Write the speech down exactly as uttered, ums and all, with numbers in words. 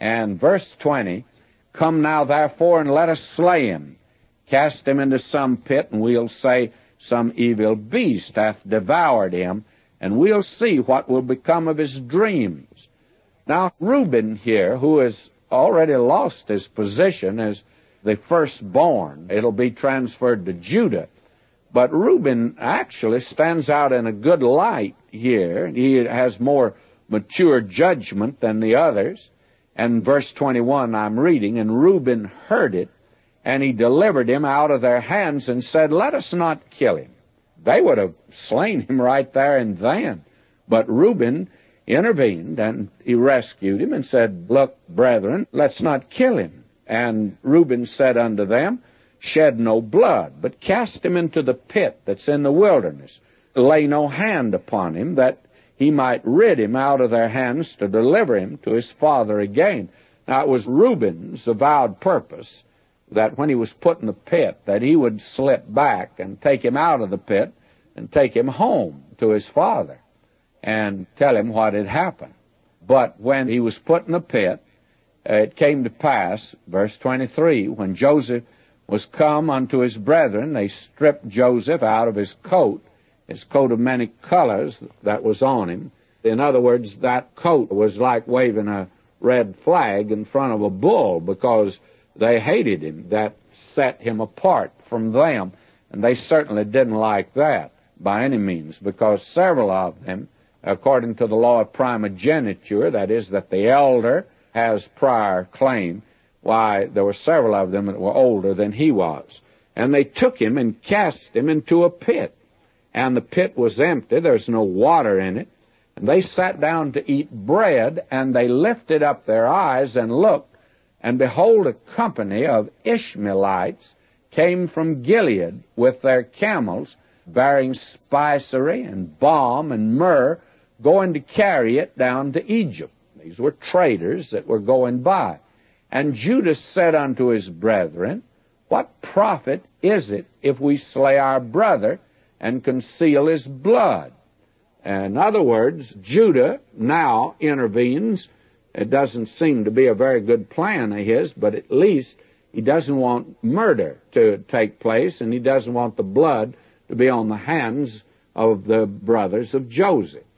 And verse twenty, come now therefore and let us slay him, cast him into some pit, and we'll say some evil beast hath devoured him, and we'll see what will become of his dreams. Now Reuben here, who has already lost his position as the firstborn, it'll be transferred to Judah. But Reuben actually stands out in a good light here. He has more mature judgment than the others. And verse twenty-one I'm reading, and Reuben heard it, and he delivered him out of their hands and said, let us not kill him. They would have slain him right there and then. But Reuben intervened, and he rescued him and said, look, brethren, let's not kill him. And Reuben said unto them, shed no blood, but cast him into the pit that's in the wilderness. Lay no hand upon him, that he might rid him out of their hands to deliver him to his father again. Now it was Reuben's avowed purpose that when he was put in the pit, that he would slip back and take him out of the pit and take him home to his father and tell him what had happened. But when he was put in the pit, it came to pass, verse twenty-three, when Joseph was come unto his brethren, they stripped Joseph out of his coat, his coat of many colors that was on him. In other words, that coat was like waving a red flag in front of a bull, because they hated him. That set him apart from them, and they certainly didn't like that by any means, because several of them, according to the law of primogeniture, that is, that the elder has prior claim, why, there were several of them that were older than he was. And they took him and cast him into a pit. And the pit was empty, there's no water in it. And they sat down to eat bread, and they lifted up their eyes and looked, and behold, a company of Ishmaelites came from Gilead with their camels, bearing spicery and balm and myrrh, going to carry it down to Egypt. These were traders that were going by. And Judah said unto his brethren, what profit is it if we slay our brother and conceal his blood? In other words, Judah now intervenes. It doesn't seem to be a very good plan of his, but at least he doesn't want murder to take place, and he doesn't want the blood to be on the hands of the brothers of Joseph.